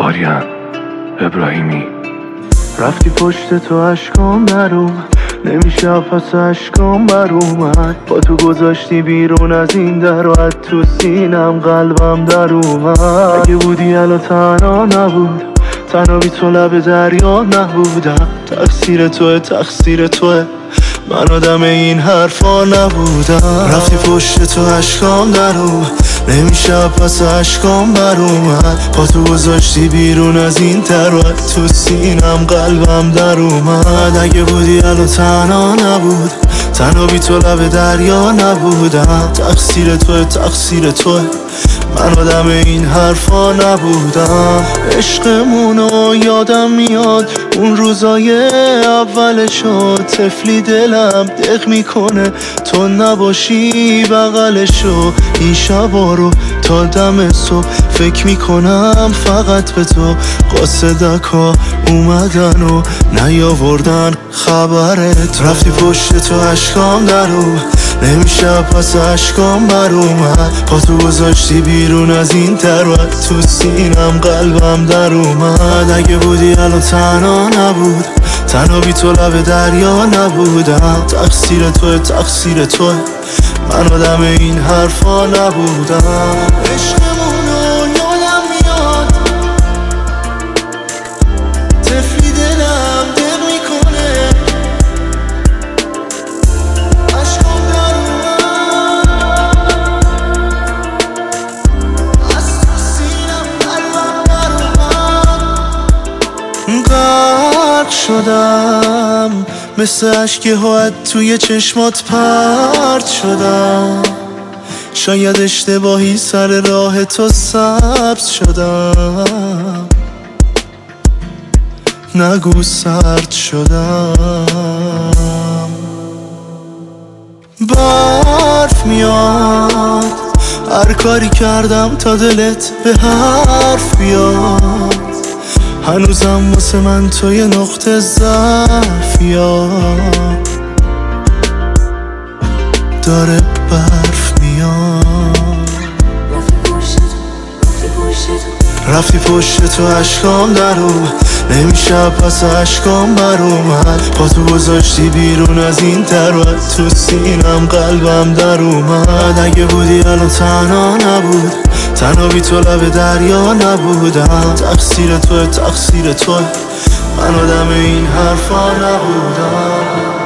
آریان ابراهیمی. رفتی پشت تو اشکام در اومد، نمیشه پس اشکام بر اومد. با تو گذاشتی بیرون از این در و از تو سینم قلبم در اومد. اگه بودی الان تنها نبود، تنها بی تو لب دریا نبودم. تقصیر توه تقصیر توه، من آدم این حرفا نبودم. رفتی پشت تو اشکام در اومد، نمیشه پس اشکام بر اومد. پا تو گذاشتی بیرون از این در و تو سینم قلبم در اومد. اگه بودی الان تنها نبود، تنها بی تو لب دریا نبودم. تقصیر توه تقصیر توه، من آدم این حرفا نبودم. عشقمونو یادم میاد اون روزای اولشو، طفلی دلم دق میکنه تو نباشی بغلشو. این شبا رو تا دم صبح فکر میکنم فقط به تو. قاصدکا اومدن و نیاوردن خبرت. رفتی پشت تو اشکام در اومد، نمیشه پس اشکام بر اومد. پا تو گذاشتی بیرون از این در و تو سینم قلبم در اومد. اگه بودی الان تنها نبود، تنها بی تو لب دریا نبودم. تقصیر توه تقصیر توه، من آدم این حرفا نبودم. عشقمونو یادم میاد طفلی دلم دق میکنه، اشکام در اومد از تو سینم قلبم در اومد. غرق شدم مثل اشک هات توی چشمات پرت شدم. شاید اشتباهی سر راه تو سبز شدم، نگو سرد شدم. برف میاد هر کاری کردم تا دلت به حرف بیاد. هنوزم واسه من تو یه نقطه ضعفیات، داره برف میاد. رفتی پشت تو اشکام در اومد، نمیشه پس اشکام بر اومد. پا تو گذاشتی بیرون از این در و تو سینم قلبم در اومد. اگه بودی الان تنها نبود، تنها بی تو لب دریا نبودم. تقصیر توه تقصیر توه، من آدم این حرفا نبودم.